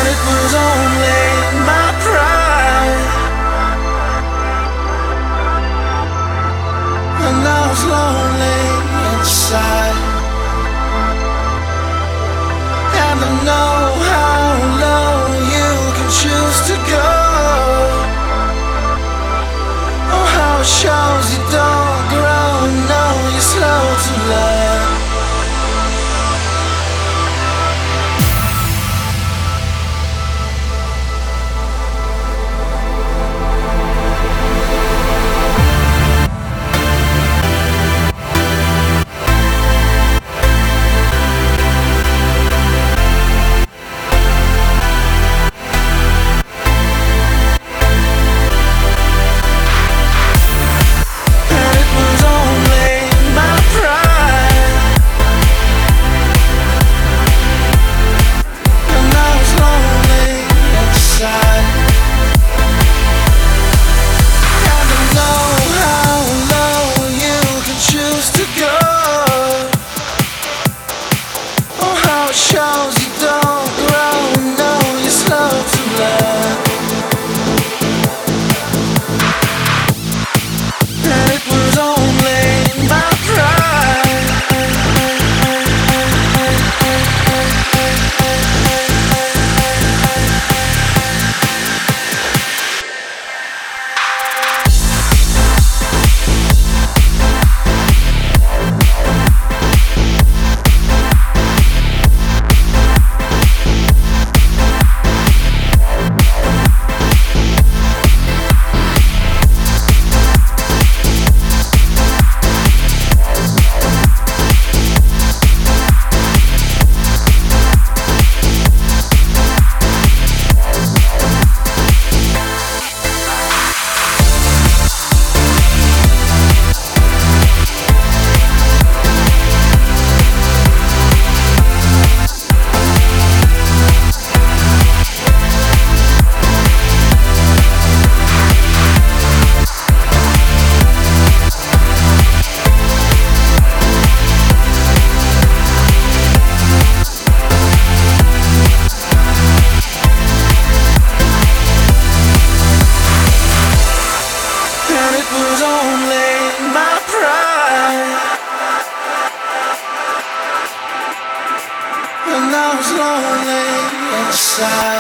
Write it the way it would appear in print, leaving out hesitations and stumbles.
And it was only my pride, and I was lonely inside. And I know how low you can choose to go. Oh, how it shows you don't grow. No, you're slow to learn. Shows you don't grow, no, you're slow to learn. And it was only my pride, and it was only my pride, and I was lonely inside.